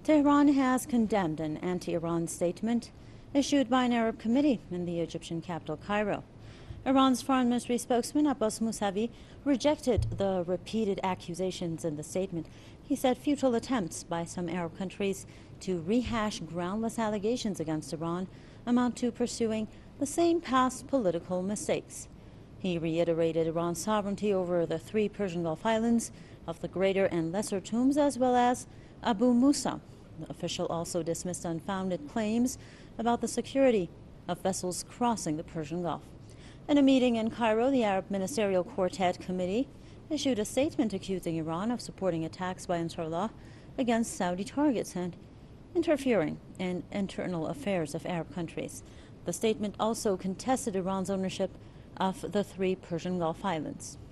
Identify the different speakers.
Speaker 1: Tehran has condemned an anti-Iran statement issued by an Arab committee in the Egyptian capital, Cairo. Iran's foreign ministry spokesman Abbas Mousavi rejected the repeated accusations in the statement. He said futile attempts by some Arab countries to rehash groundless allegations against Iran amount to pursuing the same past political mistakes. He reiterated Iran's sovereignty over the 3 Persian Gulf islands of the Greater and Lesser Tombs, as well as Abu Musa. The official also dismissed unfounded claims about the security of vessels crossing the Persian Gulf. In a meeting in Cairo, the Arab Ministerial Quartet Committee issued a statement accusing Iran of supporting attacks by Ansarullah against Saudi targets and interfering in internal affairs of Arab countries. The statement also contested Iran's ownership of the 3 Persian Gulf islands.